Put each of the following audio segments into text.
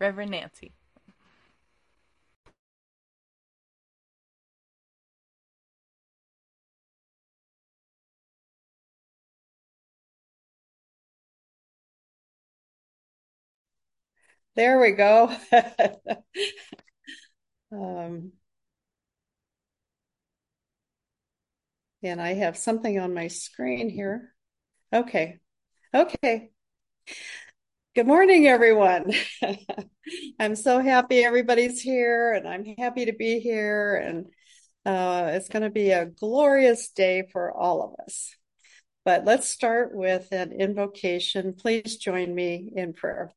Reverend Nancy. There we go. um, and I have something on my screen here. Okay. Okay. Good morning, everyone. I'm so happy everybody's here, and I'm happy to be here. And it's going to be a glorious day for all of us. But let's start with an invocation. Please join me in prayer.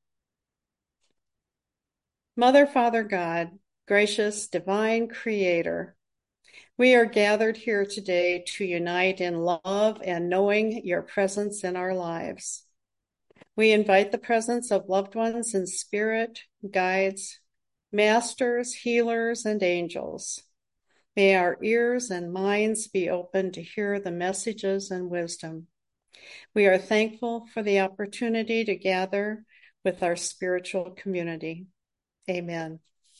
Mother, Father, God, gracious, divine creator, we are gathered here today to unite in love and knowing your presence in our lives. We invite the presence of loved ones in spirit, guides, masters, healers, and angels. May our ears and minds be open to hear the messages and wisdom. We are thankful for the opportunity to gather with our spiritual community. Amen.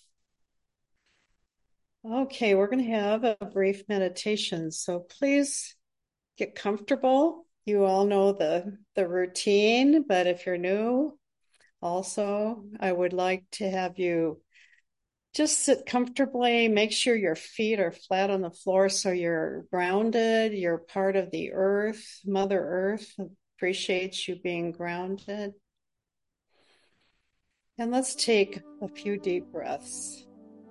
Okay, we're going to have a brief meditation. So please get comfortable. You all know the routine, but if you're new, also, I would like to have you just sit comfortably. Make sure your feet are flat on the floor so you're grounded. You're part of the earth. Mother Earth appreciates you being grounded. And let's take a few deep breaths.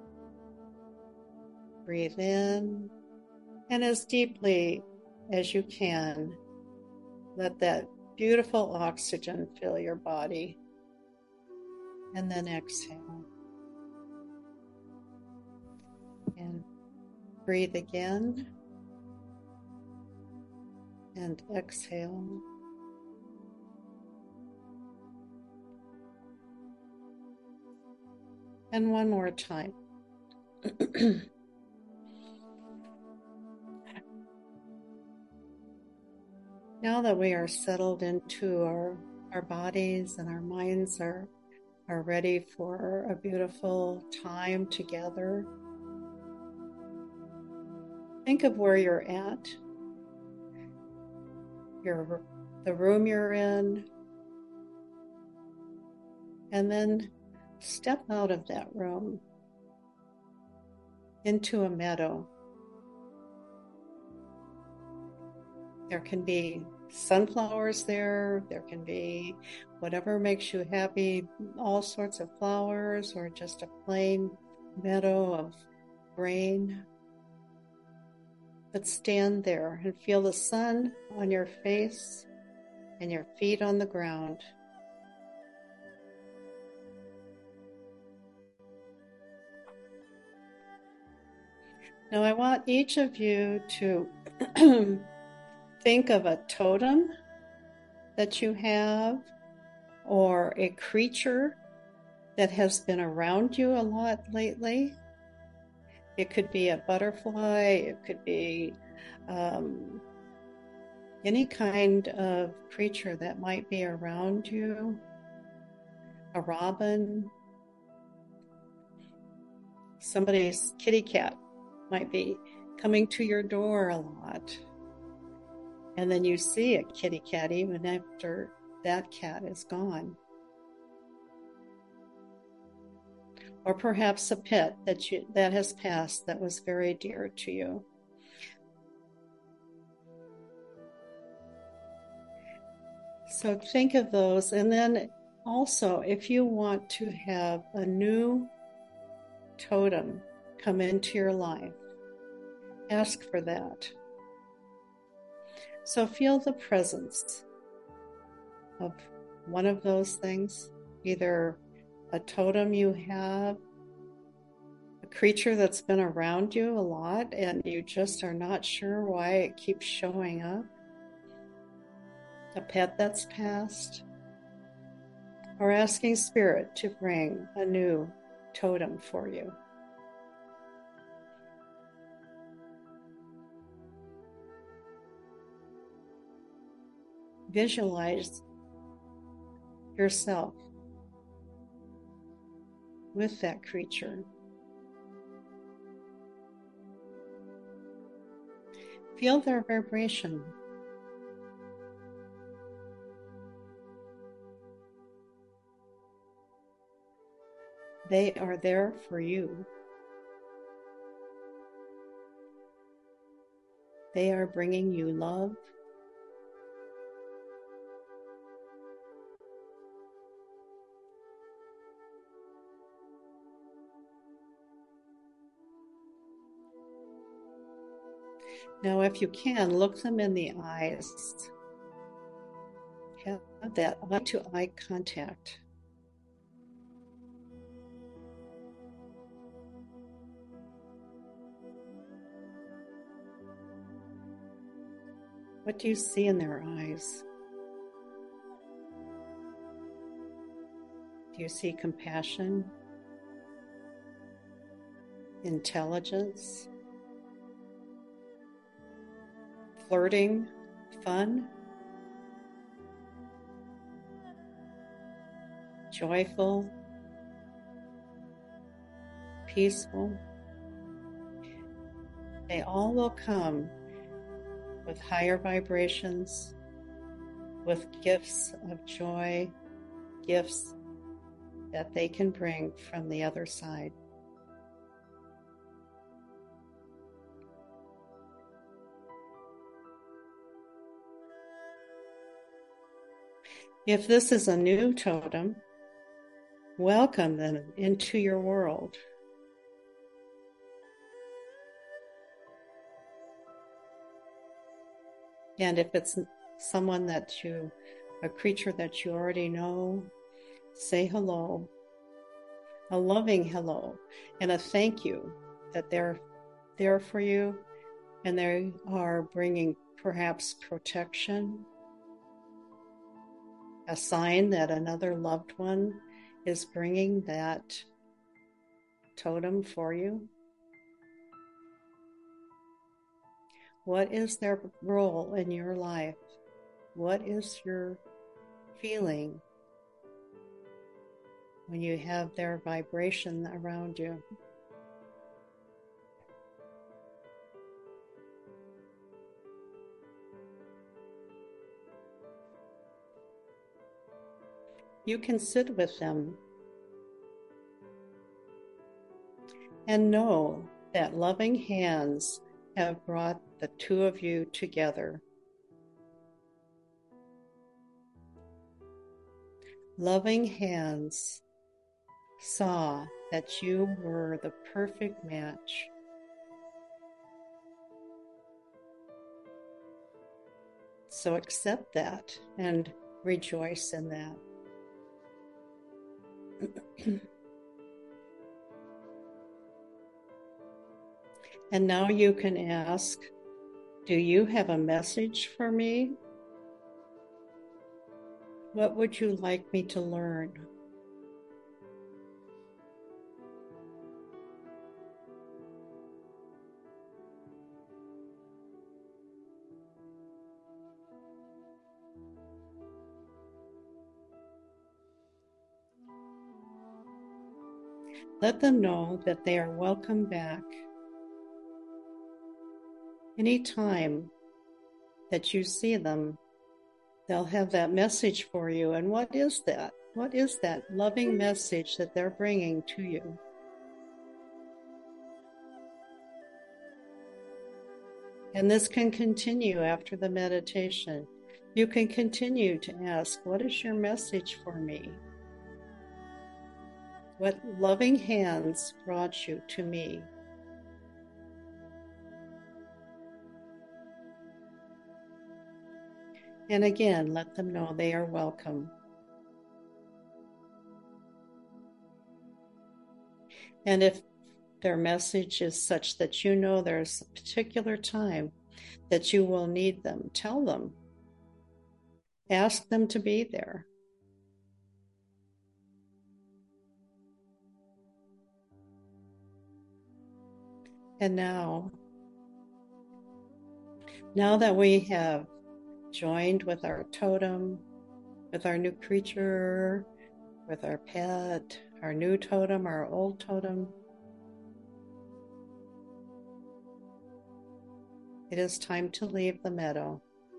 Breathe in, and as deeply as you can, let that beautiful oxygen fill your body. And then exhale. And breathe again. And exhale. And one more time. Now that we are settled into our bodies and our minds are ready for a beautiful time together, think of where you're at, the room you're in, and then step out of that room into a meadow. There can be sunflowers there, there can be whatever makes you happy, all sorts of flowers, or just a plain meadow of grain. But stand there and feel the sun on your face and your feet on the ground. Now, I want each of you to think of a totem that you have or a creature that has been around you a lot lately. It could be a butterfly, it could be um, any kind of creature that might be around you, a robin, somebody's kitty cat might be coming to your door a lot. And then you see a kitty cat even after that cat is gone. Or perhaps a pet that has passed that was very dear to you. So think of those. And then also, if you want to have a new totem come into your life, ask for that. So feel the presence of one of those things, either a totem you have, a creature that's been around you a lot and you just are not sure why it keeps showing up, a pet that's passed, or asking Spirit to bring a new totem for you. Visualize yourself with that creature. Feel their vibration. They are there for you. They are bringing you love. Now, if you can, look them in the eyes. Have that eye-to-eye contact. What do you see in their eyes? Do you see compassion, intelligence, flirting, fun, joyful, peaceful? They all will come with higher vibrations, with gifts of joy, gifts that they can bring from the other side. If this is a new totem, welcome them into your world. And if it's someone a creature that you already know, say hello, a loving hello, and a thank you that they're there for you and they are bringing perhaps protection, a sign that another loved one is bringing that totem for you. What is their role in your life? What is your feeling when you have their vibration around you? You can sit with them and know that loving hands have brought the two of you together. Loving hands saw that you were the perfect match. So accept that and rejoice in that. And now you can ask, do you have a message for me? What would you like me to learn? Let them know that they are welcome back. Anytime that you see them, they'll have that message for you. And what is that? What is that loving message that they're bringing to you? And this can continue after the meditation. You can continue to ask, what is your message for me? What loving hands brought you to me? And again, let them know they are welcome. And if their message is such that you know there's a particular time that you will need them, tell them. Ask them to be there. And now that we have joined with our totem, with our new creature, with our pet, our new totem, our old totem. It is time to leave the meadow,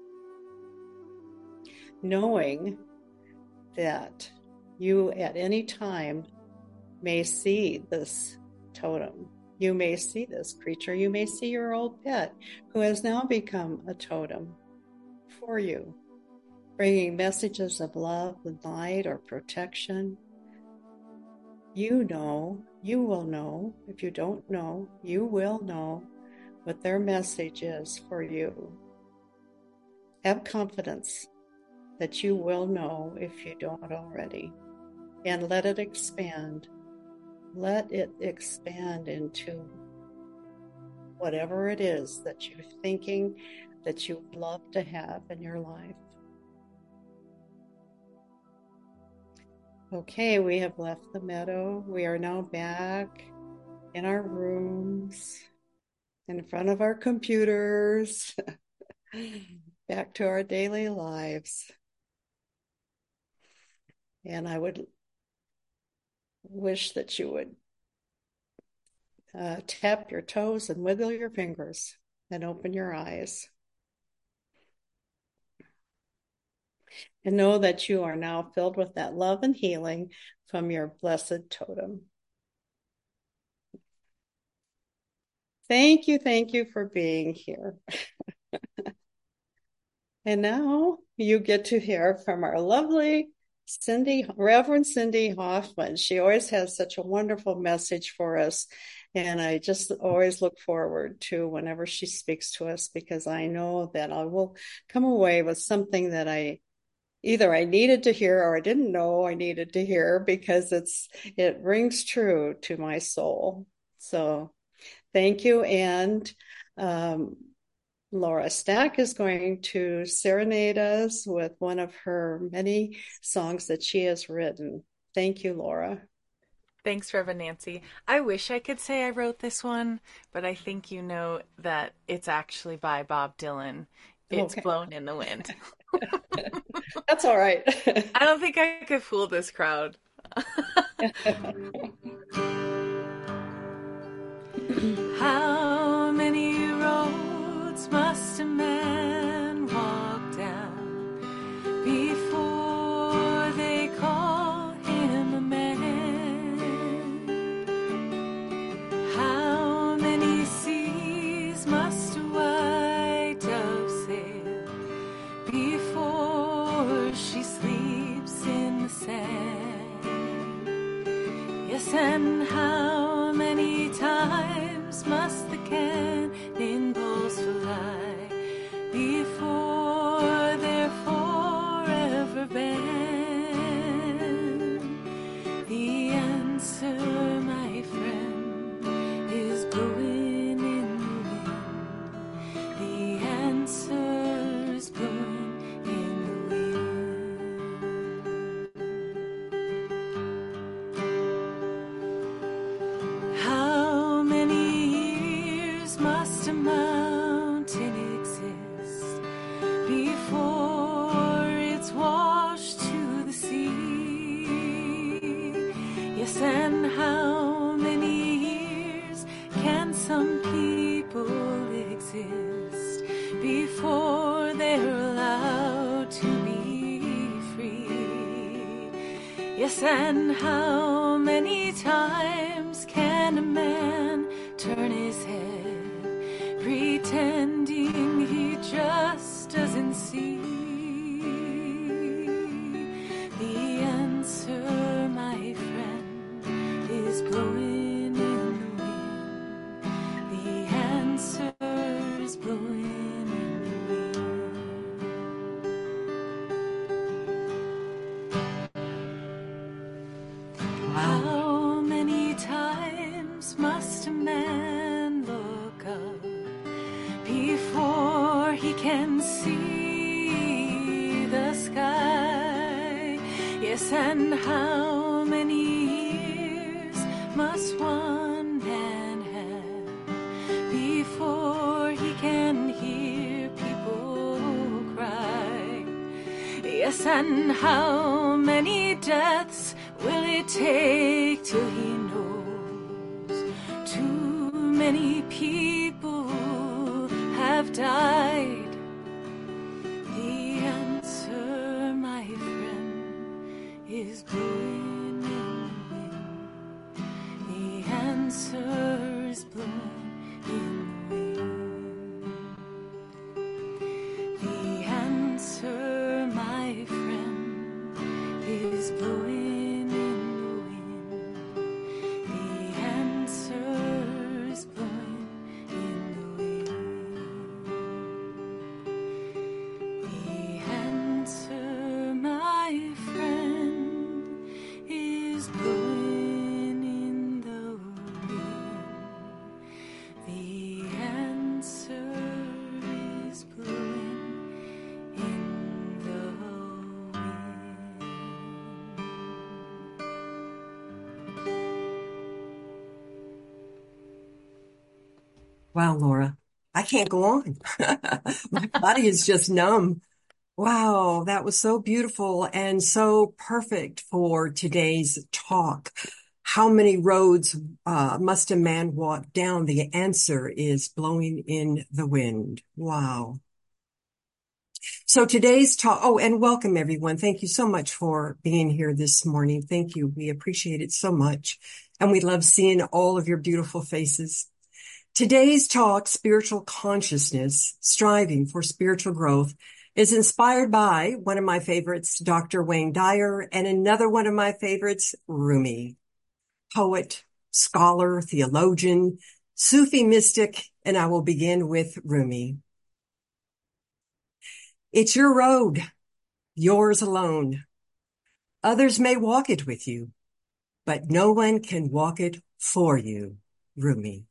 knowing that you at any time may see this totem. You may see this creature. You may see your old pet who has now become a totem for you, bringing messages of love, light, or protection. You know, you will know. If you don't know, you will know what their message is for you. Have confidence that you will know if you don't already, and let it expand. Let it expand into whatever it is that you're thinking that you would love to have in your life. Okay, we have left the meadow. We are now back in our rooms, in front of our computers, back to our daily lives. And I would wish that you would tap your toes and wiggle your fingers and open your eyes. And know that you are now filled with that love and healing from your blessed totem. Thank you for being here. And now you get to hear from our lovely Reverend Cindy Hoffman. She always has such a wonderful message for us. And I just always look forward to whenever she speaks to us, because I know that I will come away with something that I needed to hear or I didn't know I needed to hear, because it rings true to my soul. So thank you. And Laura Stack is going to serenade us with one of her many songs that she has written. Thank you, Laura. Thanks, Reverend Nancy. I wish I could say I wrote this one, but I think you know that it's actually by Bob Dylan. It's Okay. Blown in the Wind. That's all right. I don't think I could fool this crowd. How many roads must a man walk down before they call him a man? How many seas must a white dove sail before she sleeps in the sand? Yes, and how many times must the cannonballs fly before they're forever banned? The answer, my friend, is blowing in the wind. The answer is blowing in the wind. How many years must a mountain exist before it's washed to the sea? Yes, and how many years can some people exist before they're allowed to be free? Yes, and how many times can a man turn his head, pretending he just doesn't see? The answer, my friend, is blowing in the wind. The answer is blowing in the wind. How many times must a man look up before he can see the sky? Yes, and how many years must one man have before he can hear people cry? Yes, and how many deaths will it take till he knows too many people have died? The answer, my friend, is blowing in the wind. The answer is blowing in the wind. The answer, my friend, is blowing in the wind. The answer is blowing in the wind. The answer, my friend, is blowing in the wind. The answer is blowing in the wind. Wow, Laura, I can't go on. My body is just numb. Wow, that was so beautiful and so perfect for today's talk. How many roads must a man walk down? The answer is blowing in the wind. Wow. So today's talk, oh, and welcome everyone. Thank you so much for being here this morning. Thank you. We appreciate it so much. And we love seeing all of your beautiful faces. Today's talk, Spiritual Consciousness, Striving for Spiritual Growth, is inspired by one of my favorites, Dr. Wayne Dyer, and another one of my favorites, Rumi, poet, scholar, theologian, Sufi mystic, and I will begin with Rumi. It's your road, yours alone. Others may walk it with you, but no one can walk it for you, Rumi.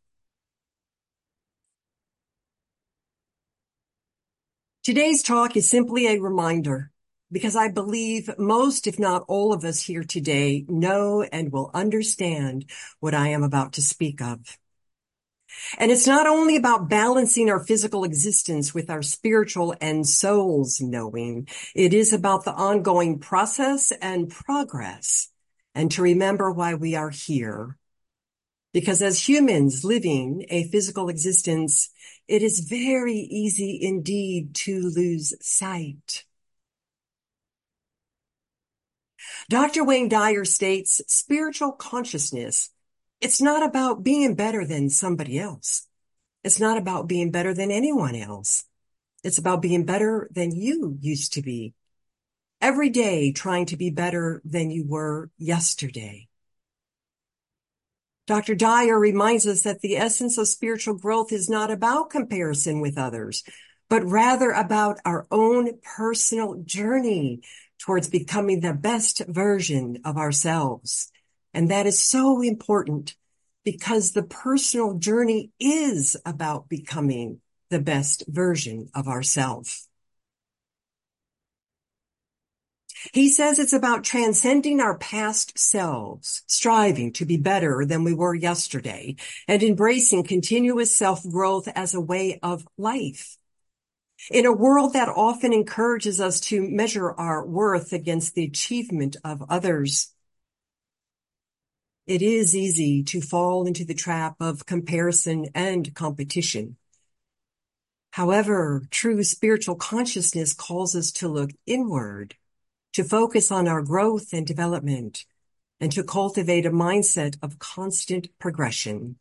Today's talk is simply a reminder, because I believe most, if not all of us here today know and will understand what I am about to speak of. And it's not only about balancing our physical existence with our spiritual and soul's knowing. It is about the ongoing process and progress, and to remember why we are here. Because as humans living a physical existence, it is very easy indeed to lose sight. Dr. Wayne Dyer states, spiritual consciousness, it's not about being better than somebody else. It's not about being better than anyone else. It's about being better than you used to be. Every day trying to be better than you were yesterday. Dr. Dyer reminds us that the essence of spiritual growth is not about comparison with others, but rather about our own personal journey towards becoming the best version of ourselves. And that is so important because the personal journey is about becoming the best version of ourselves. He says it's about transcending our past selves, striving to be better than we were yesterday, and embracing continuous self-growth as a way of life. In a world that often encourages us to measure our worth against the achievement of others, it is easy to fall into the trap of comparison and competition. However, true spiritual consciousness calls us to look inward, to focus on our growth and development, and to cultivate a mindset of constant progression.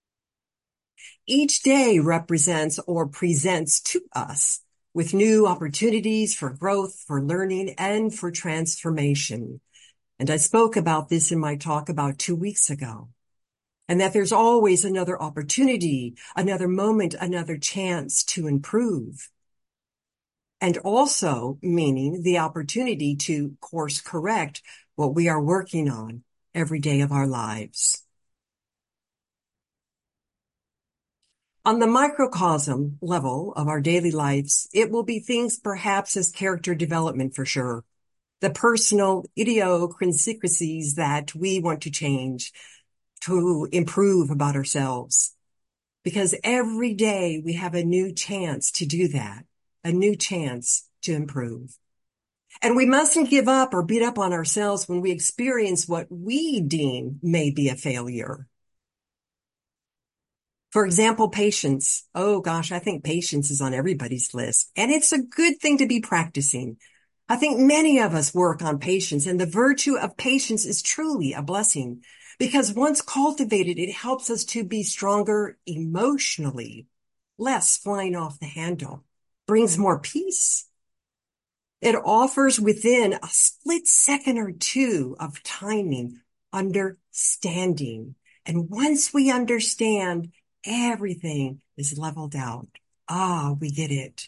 Each day represents or presents to us with new opportunities for growth, for learning, and for transformation. And I spoke about this in my talk about 2 weeks ago. And that there's always another opportunity, another moment, another chance to improve. And also meaning the opportunity to course correct what we are working on every day of our lives. On the microcosm level of our daily lives, it will be things perhaps as character development for sure. The personal idiosyncrasies that we want to change, to improve about ourselves. Because every day we have a new chance to do that, a new chance to improve. And we mustn't give up or beat up on ourselves when we experience what we deem may be a failure. For example, patience. Oh gosh, I think patience is on everybody's list, and it's a good thing to be practicing. I think many of us work on patience, and the virtue of patience is truly a blessing because once cultivated, it helps us to be stronger emotionally, less flying off the handle, brings more peace. It offers within a split second or two of timing, understanding. And once we understand, everything is leveled out. Ah, we get it.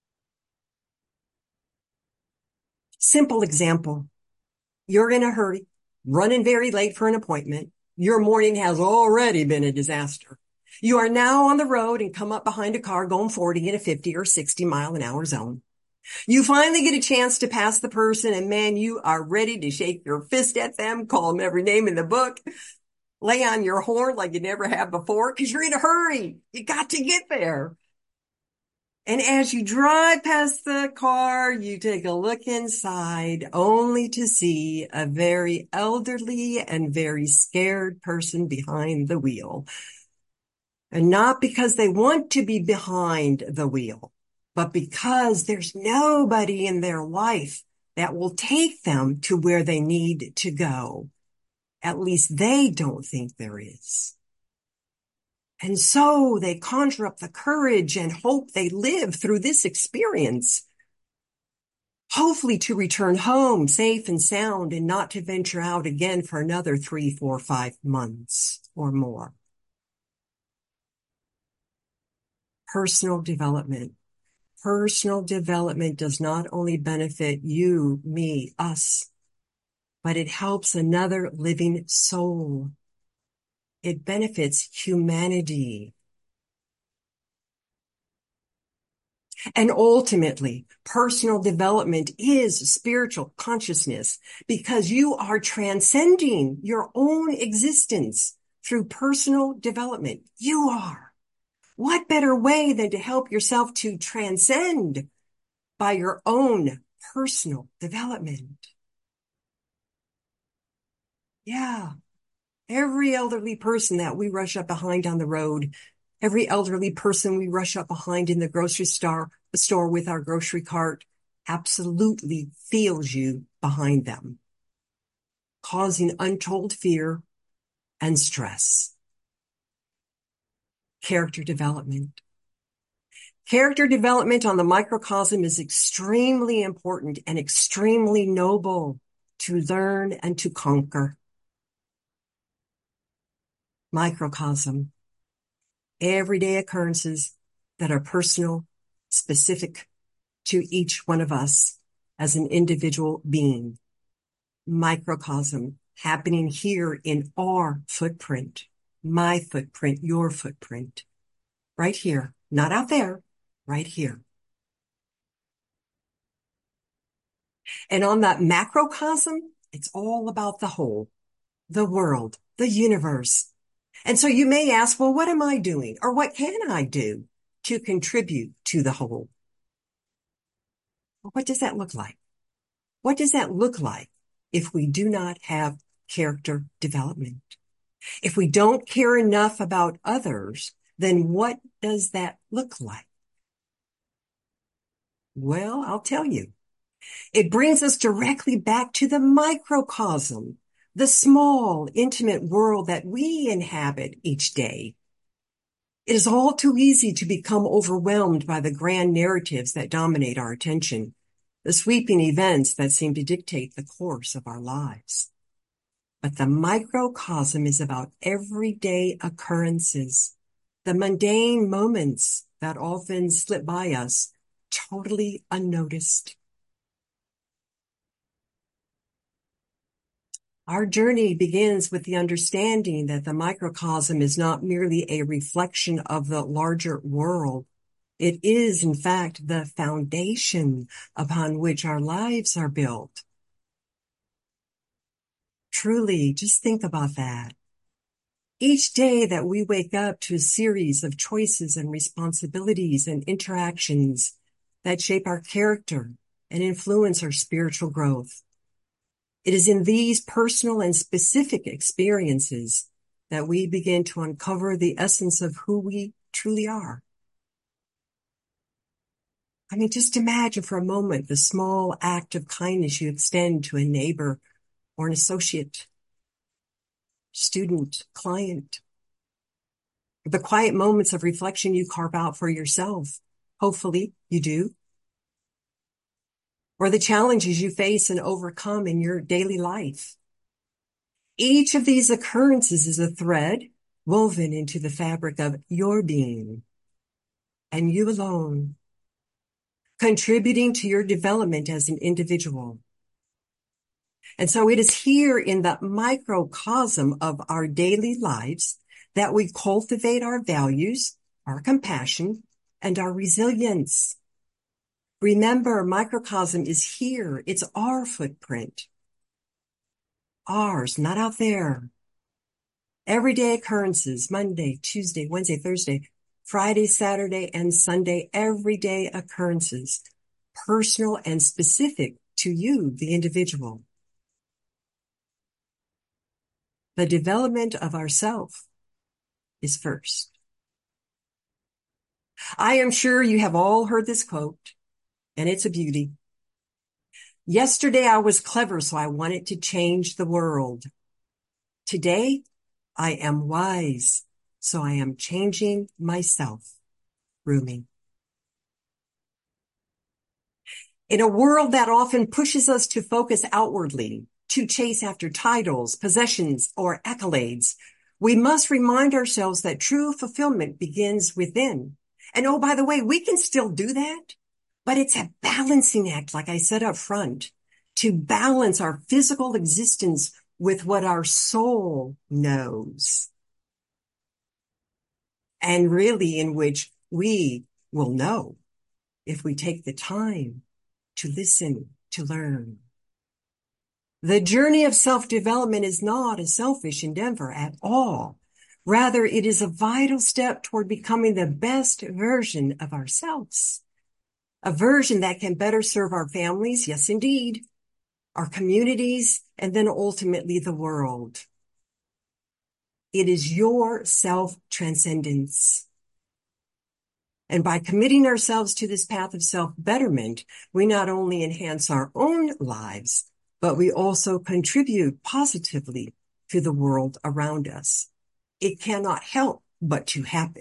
Simple example. You're in a hurry, running very late for an appointment. Your morning has already been a disaster. You are now on the road and come up behind a car going 40 in a 50 or 60 mile an hour zone. You finally get a chance to pass the person, and man, you are ready to shake your fist at them, call them every name in the book, lay on your horn like you never have before because you're in a hurry. You got to get there. And as you drive past the car, you take a look inside only to see a very elderly and very scared person behind the wheel. And not because they want to be behind the wheel, but because there's nobody in their life that will take them to where they need to go. At least they don't think there is. And so they conjure up the courage and hope they live through this experience, hopefully to return home safe and sound and not to venture out again for another 3, 4, 5 months or more. Personal development. Personal development does not only benefit you, me, us, but it helps another living soul. It benefits humanity. And ultimately, personal development is spiritual consciousness because you are transcending your own existence through personal development. You are. What better way than to help yourself to transcend by your own personal development? Yeah. Every elderly person that we rush up behind on the road, every elderly person we rush up behind in the grocery store with our grocery cart absolutely feels you behind them, causing untold fear and stress. Character development. Character development on the microcosm is extremely important and extremely noble to learn and to conquer. Microcosm. Everyday occurrences that are personal, specific to each one of us as an individual being. Microcosm happening here in our footprint, my footprint, your footprint, right here, not out there, right here. And on that macrocosm, it's all about the whole, the world, the universe. And so you may ask, well, what am I doing? Or what can I do to contribute to the whole? Well, what does that look like? What does that look like if we do not have character development? If we don't care enough about others, then what does that look like? Well, I'll tell you. It brings us directly back to the microcosm, the small, intimate world that we inhabit each day. It is all too easy to become overwhelmed by the grand narratives that dominate our attention, the sweeping events that seem to dictate the course of our lives. But the microcosm is about everyday occurrences, the mundane moments that often slip by us, totally unnoticed. Our journey begins with the understanding that the microcosm is not merely a reflection of the larger world. It is, in fact, the foundation upon which our lives are built. Truly, just think about that. Each day that we wake up to a series of choices and responsibilities and interactions that shape our character, and influence our spiritual growth. It is in these personal and specific experiences that we begin to uncover the essence of who we truly are. I mean, just imagine for a moment the small act of kindness you extend to a neighbor or an associate, student, client. The quiet moments of reflection you carve out for yourself. Hopefully you do. Or the challenges you face and overcome in your daily life. Each of these occurrences is a thread woven into the fabric of your being, and you alone, contributing to your development as an individual. And so it is here in the microcosm of our daily lives that we cultivate our values, our compassion, and our resilience. Remember, microcosm is here. It's our footprint. Ours, not out there. Everyday occurrences, Monday, Tuesday, Wednesday, Thursday, Friday, Saturday, and Sunday, everyday occurrences, personal and specific to you, the individual. The development of ourself is first. I am sure you have all heard this quote, and it's a beauty. Yesterday I was clever, so I wanted to change the world. Today I am wise, so I am changing myself. Rumi. In a world that often pushes us to focus outwardly, to chase after titles, possessions, or accolades, we must remind ourselves that true fulfillment begins within. And oh, by the way, we can still do that, but it's a balancing act, like I said up front, to balance our physical existence with what our soul knows. And really in which we will know if we take the time to listen, to learn. The journey of self-development is not a selfish endeavor at all. Rather, it is a vital step toward becoming the best version of ourselves. A version that can better serve our families, yes indeed, our communities, and then ultimately the world. It is your self-transcendence. And by committing ourselves to this path of self-betterment, we not only enhance our own lives, but we also contribute positively to the world around us. It cannot help but to happen.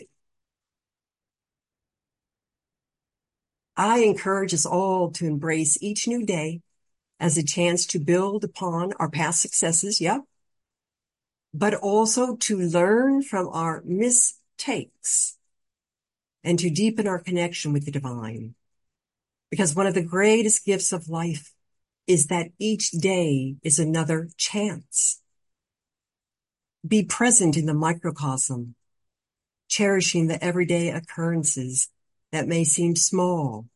I encourage us all to embrace each new day as a chance to build upon our past successes, but also to learn from our mistakes and to deepen our connection with the divine. Because one of the greatest gifts of life is that each day is another chance. Be present in the microcosm, cherishing the everyday occurrences that may seem small,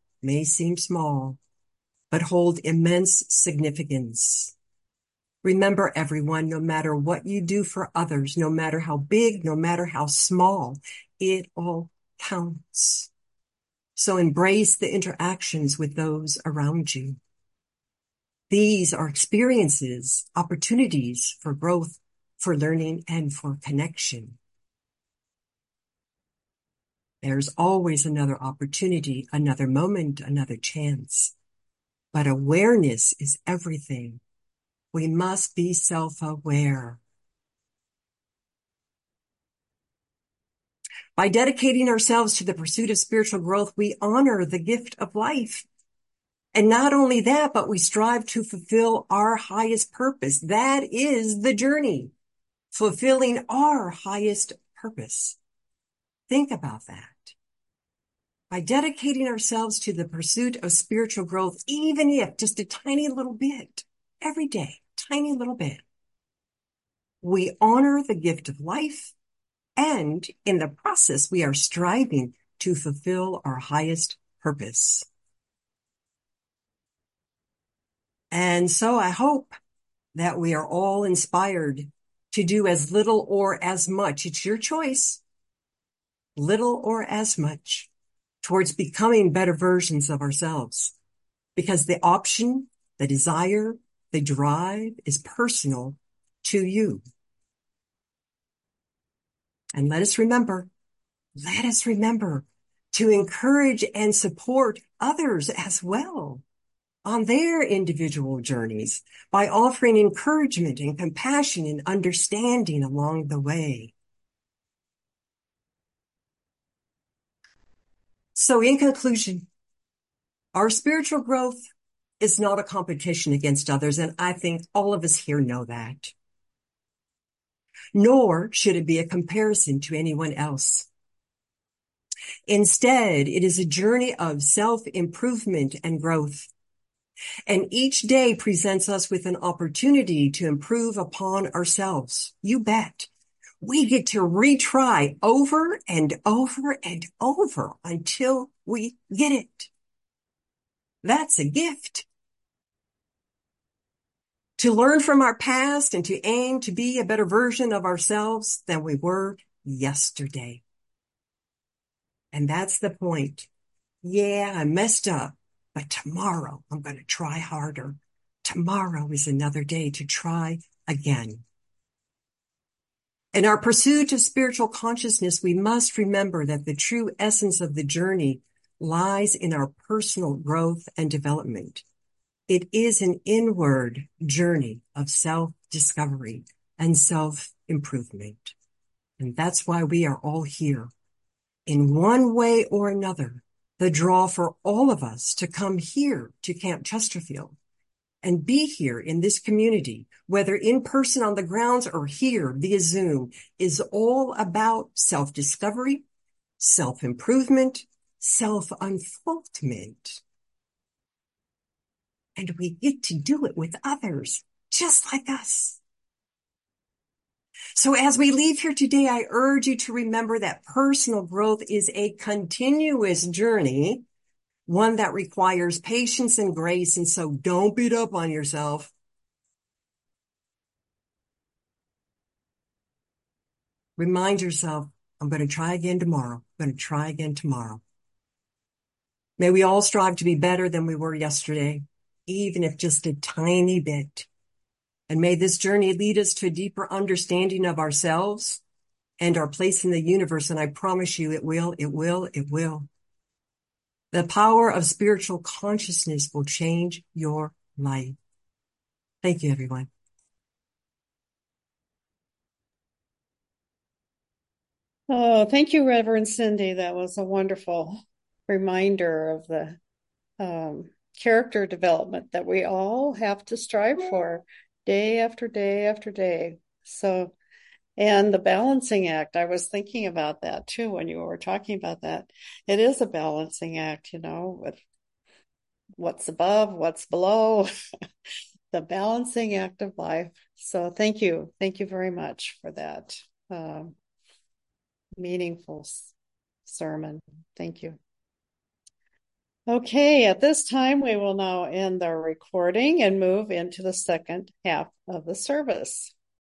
but hold immense significance. Remember, everyone, no matter what you do for others, no matter how big, no matter how small, it all counts. So embrace the interactions with those around you. These are experiences, opportunities for growth, for learning, and for connection. There's always another opportunity, another moment, another chance. But awareness is everything. We must be self-aware. By dedicating ourselves to the pursuit of spiritual growth, we honor the gift of life. And not only that, but we strive to fulfill our highest purpose. That is the journey, fulfilling our highest purpose. Think about that. By dedicating ourselves to the pursuit of spiritual growth, even if just a tiny little bit, every day, tiny little bit, we honor the gift of life, and in the process, we are striving to fulfill our highest purpose. And so I hope that we are all inspired to do as little or as much. It's your choice. Little or as much towards becoming better versions of ourselves. because the option, the desire, the drive is personal to you. And let us remember to encourage and support others as well on their individual journeys by offering encouragement and compassion and understanding along the way. So in conclusion, our spiritual growth is not a competition against others, and I think all of us here know that. Nor should it be a comparison to anyone else. Instead, it is a journey of self-improvement and growth. And each day presents us with an opportunity to improve upon ourselves. You bet. We get to retry over and over and over until we get it. That's a gift. To learn from our past and to aim to be a better version of ourselves than we were yesterday. And that's the point. Yeah, I messed up, but tomorrow I'm going to try harder. Tomorrow is another day to try again. In our pursuit of spiritual consciousness, we must remember that the true essence of the journey lies in our personal growth and development. It is an inward journey of self-discovery and self-improvement. And that's why we are all here. In one way or another, the draw for all of us to come here to Camp Chesterfield and be here in this community, whether in person on the grounds or here via Zoom, is all about self-discovery, self-improvement, self-unfoldment. And we get to do it with others just like us. So as we leave here today, I urge you to remember that personal growth is a continuous journey, one that requires patience and grace. And so don't beat up on yourself. Remind yourself, I'm going to try again tomorrow. I'm going to try again tomorrow. May we all strive to be better than we were yesterday, even if just a tiny bit. And may this journey lead us to a deeper understanding of ourselves and our place in the universe. And I promise you it will, it will, it will. The power of spiritual consciousness will change your life. Thank you, everyone. Oh, thank you, Reverend Cindy. That was a wonderful reminder of the character development that we all have to strive for day after day after day. So, and the balancing act, I was thinking about that too when you were talking about that. It is a balancing act, with what's above, what's below, the balancing act of life. So thank you. Thank you very much for that meaningful sermon. Thank you. Okay, at this time, we will now end our recording and move into the second half of the service.